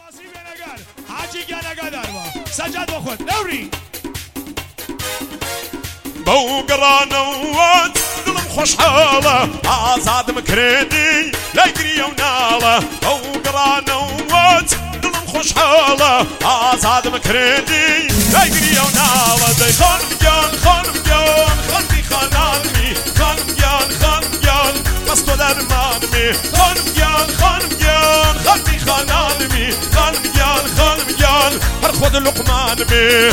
حاجی گنگا دروا سجاد بخود نوری بو قرانوات دلم خوش حاله آزاد مكريدي لا يقري وناله بو قرانوات دلم خوش حاله آزاد مكريدي لا يقري وناله دي خانم جان خانتي خانانمي خانم جان بس تو درمانمي خانم جان خانتي خانانمي خانم جان هر خود لقمانمي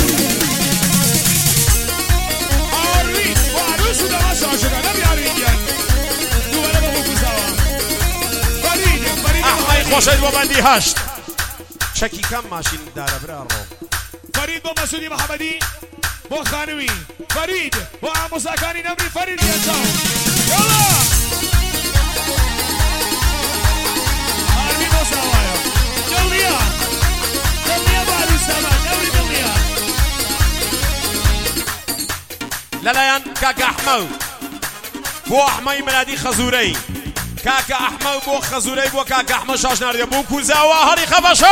خوشید با بندی هشت چکی کم ماشین داره برا رو فرید با مسعودی محمدی با خانوی فرید با موسیقانی نمری فرید بیانجام یالا آرمی موسیقایا دلیا بارو سامان نمری دلیا للايان كاكا احمد بو احمد منادي خزوري كاكا احمد بو خزوري بو كاكا احمد شاش ناردي بو كوزاوا هري خفشا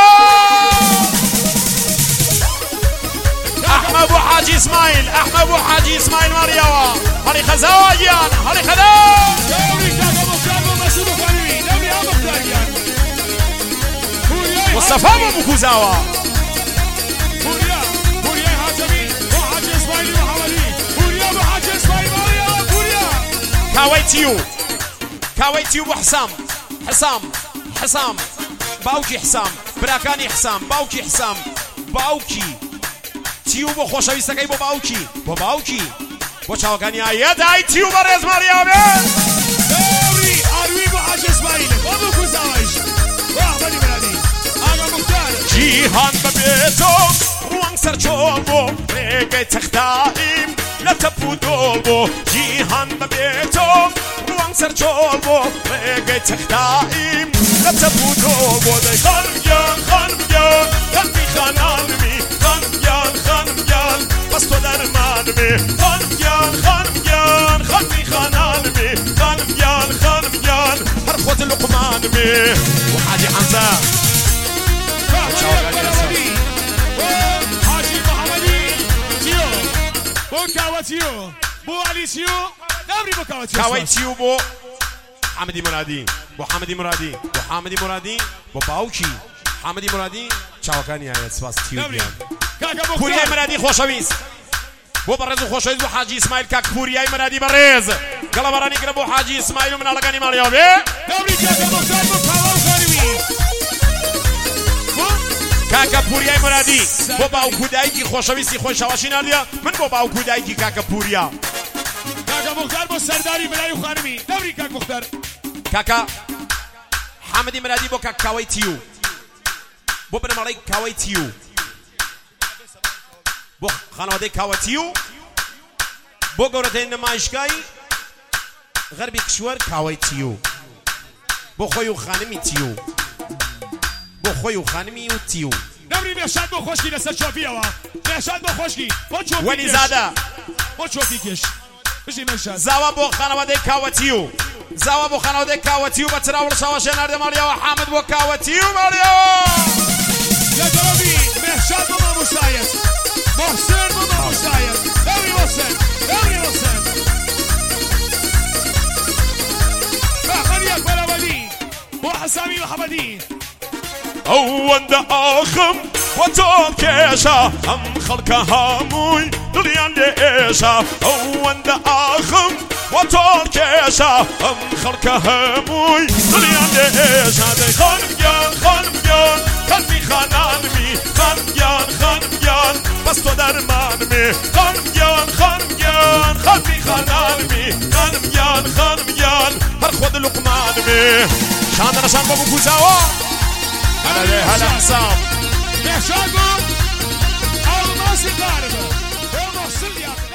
احمد بو حاجي اسماعيل مريوا هري خزاوا جيان هري خدا دوري كاكا مختار بو مسعود خانوي دوري ها مختار جيان مصطفى بو كوزاوا بوريا حاتمي بو حاجي اسماعيل محمدي بوريا بو حاجي اسماعيل مريوا بوريا كاويتيو بو حسام باوكي حسام براكاني حسام باوكي تيو بو خوشويستكاي بو باوكي بو چاوكاني آيه داي تيو برز مريم دوري آروي بو حاج اسماعيل بابو كوزاوش واحمدي بلادي آقا مختار جيهان ببيتو روان سرچوبو ريقي تختائم لتبو دوبو جيهان ببيتو روان سرچوبو ريقي تختائم لتبو دوبو دي خانم جان قلبي خانانمي خانم جان بس تو درمانمي خانم جان قلبي خانانمي خانم جان هر خود لقمانمي وحاجي حمزة حاجي محمدي تيو بو كاواتيو بو علي تيو نمري بو كاواتيو بو حمدي مرادي بو باوكي حمدي مرادي چاوكاني آية سواس تيو بيان كورياي مرادي خوشويس بو برز خوشويس بو حاجي اسماعيل كاك كورياي مرادي برز قلب راني قرب بو حاجي اسماعيل من علاقاني ماليو بي نمري كاكا مختار بو كاواتيو كاكا بورياي مرادي بو باوكو دايكي خوشويسي خوشواشي ناديا من بو باوكو دايكي كاكا بوريا كاكا مختار بو سرداري بلايو خانمي نمري كاكا مختار كاكا حمدي مرادي بو كاكا كاويتيو بو بن مالك كاويتيو بو خانواده كاويتيو بو قورتين نمايشكاي غربي كشور كاويتيو بو خويو خانمي تيو بو خويو خانمي وتيو نمري مهشاد بو خوشكي لسر شوفيوا مهشاد بو خوشكي ولي زاده بو شوفيكش بجي مهشاد زاوا بو خانواده كاوتيو بتراول شواشي نارد ماليا وحامد بو كاوتيو ماليا يا جلبي مهشاد بو مشايد محسن بو مشايد دوري محسن محمد بلابدي بو حسامي محمدي وند آخم و تو کشا هم خلق هموی دلیان لیشا وند آخم و تو کشا هم خلق هموی دلیان لیشا دی خانم جان قلبی خانانمی خانم جان بس تو درمانمی خانم جان قلبی خانانمی خانم جان هر خود لقمانمی شاندنا شان بابو کوزاوا هلا حسام مهشاد الماسي قاربه هو محسن